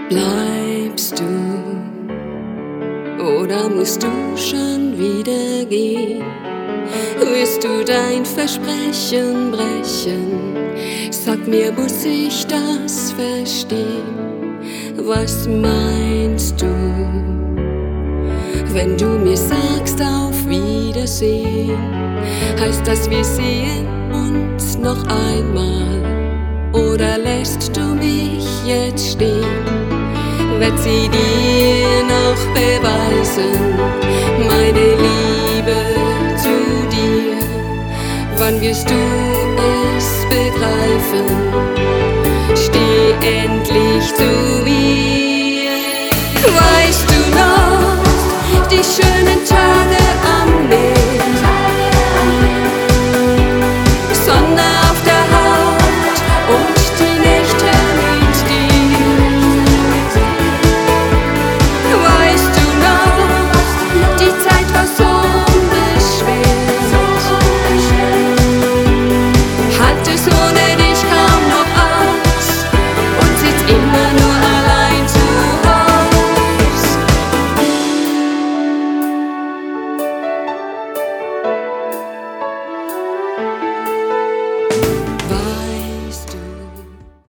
Bleibst du oder musst du schon wieder gehen? Wirst du dein Versprechen brechen? Sag mir, muss ich das verstehen? Was meinst du, wenn du mir sagst auf Wiedersehen? Heißt das, wir sehen uns noch einmal? Oder lässt du mich jetzt stehen? Wird sie dir noch beweisen, meine Liebe zu dir? Wann wirst du es begreifen? Steh endlich zu mir. Weißt